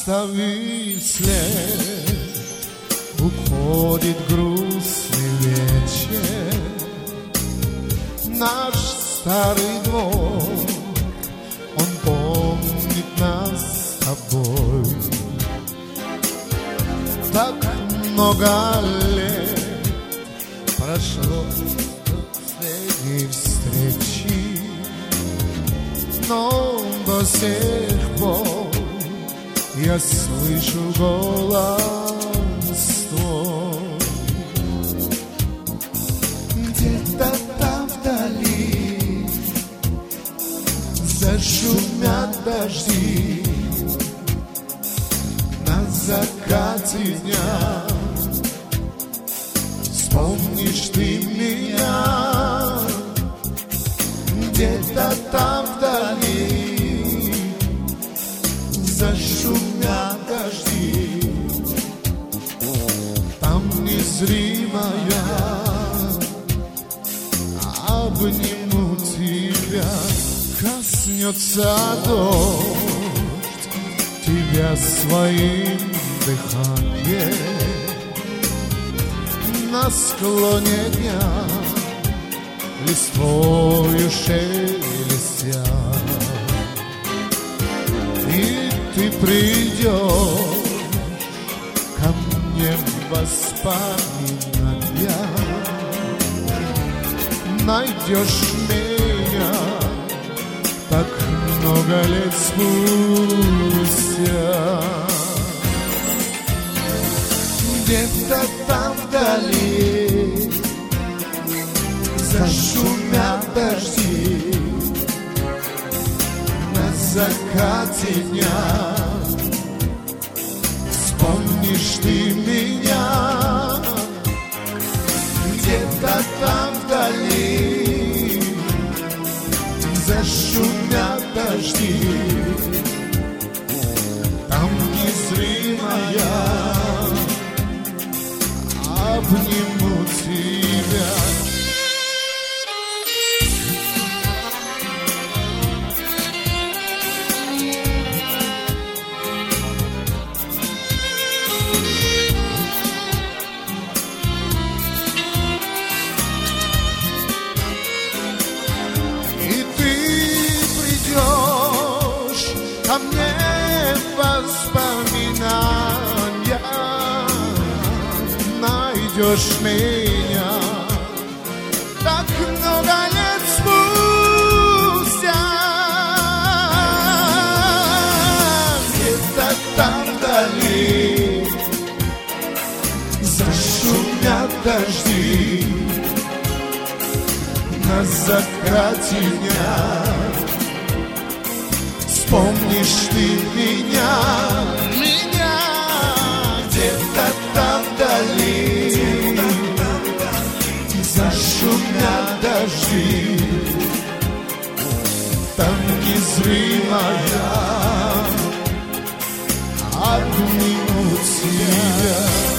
Оставив след, уходит грустный вечер. Наш старый двор, он помнит нас с тобой. Так много лет прошло с последней встречи, но до сих пор я слышу голос твой. Где-то там вдали зашумят дожди, на закате дня вспомнишь ты меня. Где-то там вдали зашумят дожди, там незримая обниму тебя. Коснется дождь тебя своим дыханием, на склоне дня листвою шелестя. И ты придешь ко мне в воспоминания, найдешь меня так много лет спустя. Где-то там вдали зашумят дожди, на закате дня вспомнишь ты меня. Где-то там вдали зашумят дожди, там незримая обниму тебя. Ко мне воспоминания, найдешь меня так много лет спустя. Где-то там вдали зашумят дожди, на закате дня вспомнишь ты меня. Где-то там вдали зашумят дожди, там незримая обниму тебя.